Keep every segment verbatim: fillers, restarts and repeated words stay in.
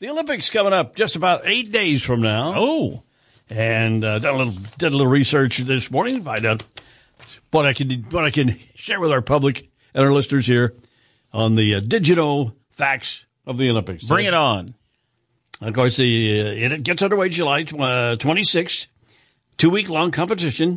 The Olympics coming up just about eight days from now. Oh. And uh, did a little did a little research this morning to find out what I can what I can share with our public and our listeners here on the uh, digital facts of the Olympics. Bring so, it on. Of course, the uh, it gets underway July uh, twenty-sixth, two week long competition,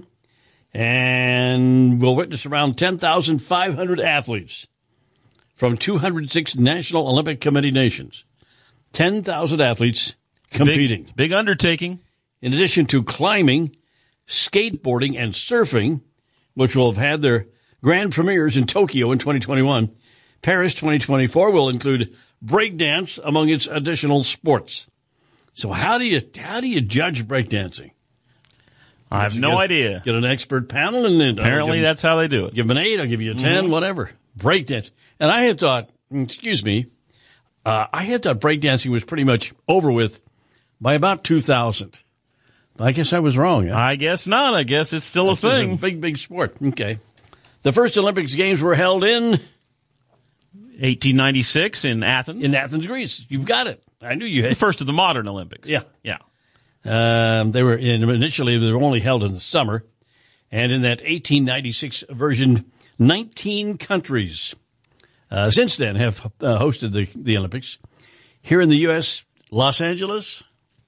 and we'll witness around ten thousand five hundred athletes from two hundred six National Olympic Committee nations. ten thousand athletes competing. Big, big undertaking. In addition to climbing, skateboarding, and surfing, which will have had their grand premieres in Tokyo in twenty twenty-one, Paris twenty twenty-four will include breakdance among its additional sports. So how do you how do you judge breakdancing? I have no get, idea. Get an expert panel, and then apparently that's how they do it. Give them an eight, I'll give you a ten, mm-hmm. whatever. Breakdance, and I had thought, excuse me, uh, I had thought breakdancing was pretty much over with by about two thousand. I guess I was wrong. Huh? I guess not. I guess it's still this a thing. A big, big sport. Okay. The first Olympics Games were held in eighteen ninety-six in Athens. In Athens, Greece. You've got it. I knew you had. The first of the modern Olympics. Yeah. Yeah. Um, they were in, initially they were only held in the summer, and in that eighteen ninety-six version, nineteen countries uh, since then have uh, hosted the, the Olympics. Here in the U S, Los Angeles.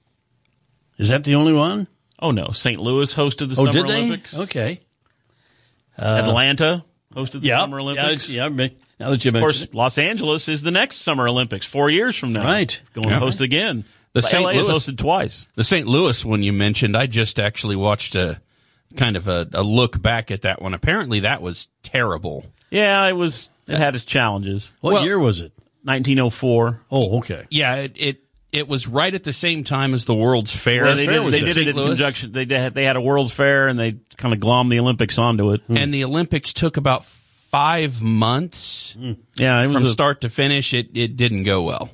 Is that the only one? Oh, no. Saint Louis hosted the oh, Summer did they? Olympics. Okay. Uh, Atlanta hosted the yeah, Summer Olympics. Yeah, yeah, now that you mentioned Of course, it. Los Angeles is the next Summer Olympics, four years from now. Right. Going yeah. to host again. The L A Saint Louis has hosted twice. The Saint Louis one you mentioned, I just actually watched a kind of a, a look back at that one. Apparently that was terrible. Yeah, it was. It had its challenges. What well, year was it? nineteen oh four. Oh, okay. Yeah, it, it it was right at the same time as the World's Fair. Yeah, they Fair did, was they in did it Saint in Louis. conjunction. They did, they had a World's Fair, and they kind of glommed the Olympics onto it. And the Olympics took about five months. Yeah, it was From a, start to finish, it, it didn't go well.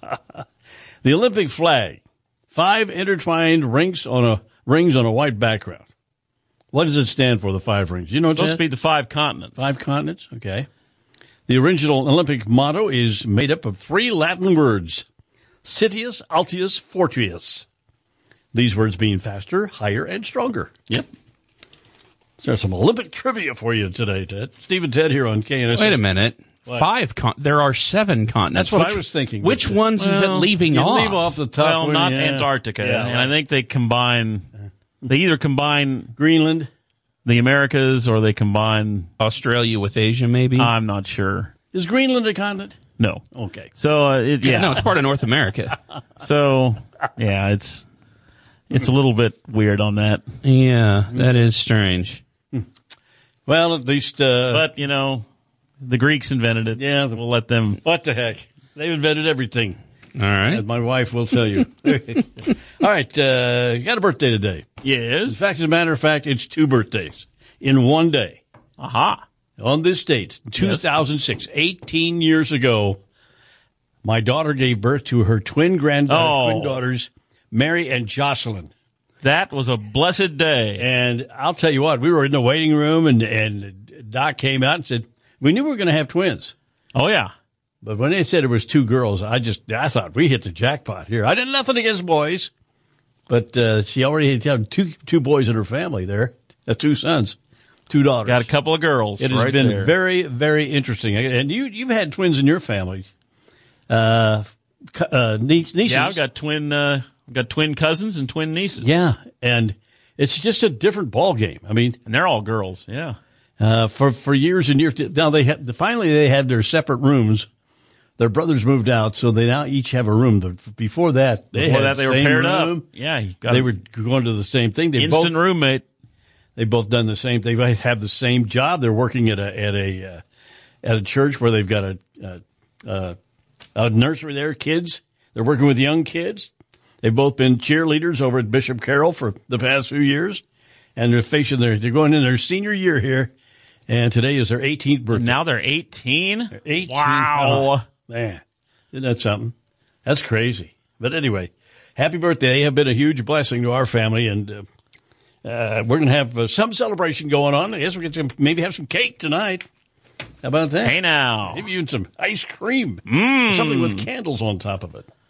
The Olympic flag, five intertwined rings on a rings on a white background. What does it stand for? The five rings. You know, supposed Chad? to be the five continents. Five continents. Okay. The original Olympic motto is made up of three Latin words: Citius, Altius, Fortius. These words mean faster, higher, and stronger. Yep. So there's some Olympic trivia for you today, Ted. Steve and Ted here on K N S S. Wait a minute. What? Five. Con- there are seven continents. That's what which, I was thinking. Which ones is it Well, leaving You off? leave off the top Well, one. not yeah. Antarctica. Yeah, and I think they combine. They either combine Greenland. the Americas or they combine. Australia with Asia, maybe. I'm not sure. Is Greenland a continent? No. Okay. So uh, it, yeah. No, it's part of North America. So yeah, it's it's a little bit weird on that. Yeah, that is strange. Well, at least. Uh, But you know, the Greeks invented it. yeah. We'll let them. What the heck? They've invented everything. All right. As my wife will tell you. All right. Uh, got a birthday today. In Yes. fact, as a matter of fact, it's two birthdays in one day. Aha. On this date, two thousand six, eighteen years ago, my daughter gave birth to her twin grand Oh. twin daughters, Mary and Jocelyn. That was a blessed day. And I'll tell you what, we were in the waiting room, and, and Doc came out and said, we knew we were going to have twins. Oh yeah. But when they said it was two girls, I just I thought we hit the jackpot here. I did nothing against boys, but uh, she already had two two boys in her family there, uh, two sons, two daughters. Got a couple of girls. It has right been there. very, very interesting. And you, you've had twins in your family. Uh, cu- uh, niece, nieces. Yeah, I've got twin. Uh, I've got twin cousins and twin nieces. Yeah, and it's just a different ball game. I mean, and they're all girls. Yeah. uh, for for years and years. Now they have finally they had their separate rooms. Their brothers moved out, so they now each have a room. But before that, they Before had that, they the were same paired room. up. Yeah, you got They a were going to the same thing. They instant both roommate. they both done the same. They both have the same job. They're working at a at a uh, at a church where they've got a, a a a nursery there. Kids. They're working with young kids. They've both been cheerleaders over at Bishop Carroll for the past few years, and they're facing their they're going in their senior year here. And today is their eighteenth birthday. Now they're eighteen. They're eighteen. Wow. Oh, man, isn't that something? That's crazy. But anyway, happy birthday. They have been a huge blessing to our family, and uh, uh, we're going to have uh, some celebration going on. I guess we get some, maybe have some cake tonight. How about that? Hey now. Maybe even some ice cream. Mm. Something with candles on top of it.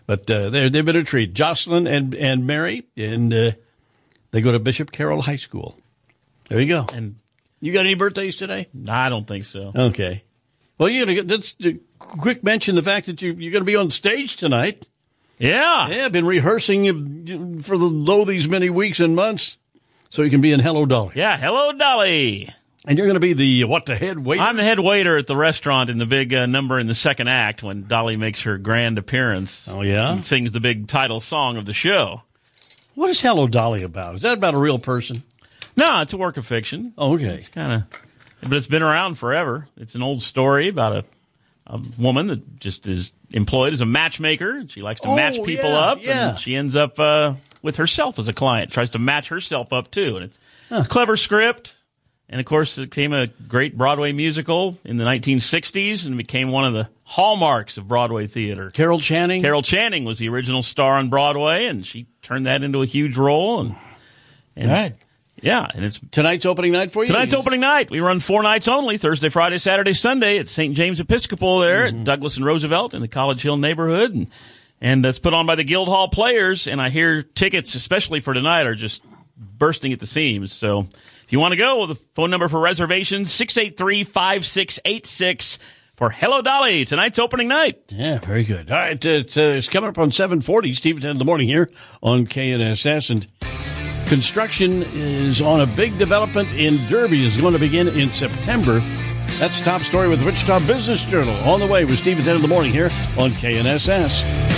But uh, they're, they've been a treat. Jocelyn and, and Mary, and uh, they go to Bishop Carroll High School. There you go. And You got any birthdays today? I don't think so. Okay. Well, you're going to let's uh, quick mention the fact that you, you're going to be on stage tonight. Yeah. Yeah, I've been rehearsing for the low these many weeks and months so you can be in Hello Dolly. Yeah. Hello, Dolly. And you're going to be the, what, the head waiter? I'm the head waiter at the restaurant in the big uh, number in the second act when Dolly makes her grand appearance. Oh, yeah? And sings the big title song of the show. What is Hello Dolly about? Is that about a real person? No, it's a work of fiction. Oh, okay. It's kind of, but it's been around forever. It's an old story about a, a woman that just is employed as a matchmaker. She likes to Oh, match people yeah, up, yeah. and she ends up uh, with herself as a client. Tries to match herself up too, and it's, it's a clever script. And of course, it became a great Broadway musical in the nineteen sixties, and became one of the hallmarks of Broadway theater. Carol Channing? Carol Channing was the original star on Broadway, and she turned that into a huge role. And, and All right. yeah, and it's Tonight's opening night for you? tonight's opening night. We run four nights only: Thursday, Friday, Saturday, Sunday at Saint James Episcopal there Mm-hmm. at Douglas and Roosevelt in the College Hill neighborhood, and and it's put on by the Guildhall Players. And I hear tickets, especially for tonight, are just bursting at the seams. So if you want to go, the phone number for reservations six eight three, five six eight six for Hello Dolly. Tonight's opening night. Yeah, very good. All right, uh, it's, uh, it's coming up on seven forty. Steve ten in the morning here on K N S S, and construction is on a big development in Derby. Is going to begin in September. That's top story with the Wichita Business Journal. On the way with Steve at ten in the morning here on K N S S.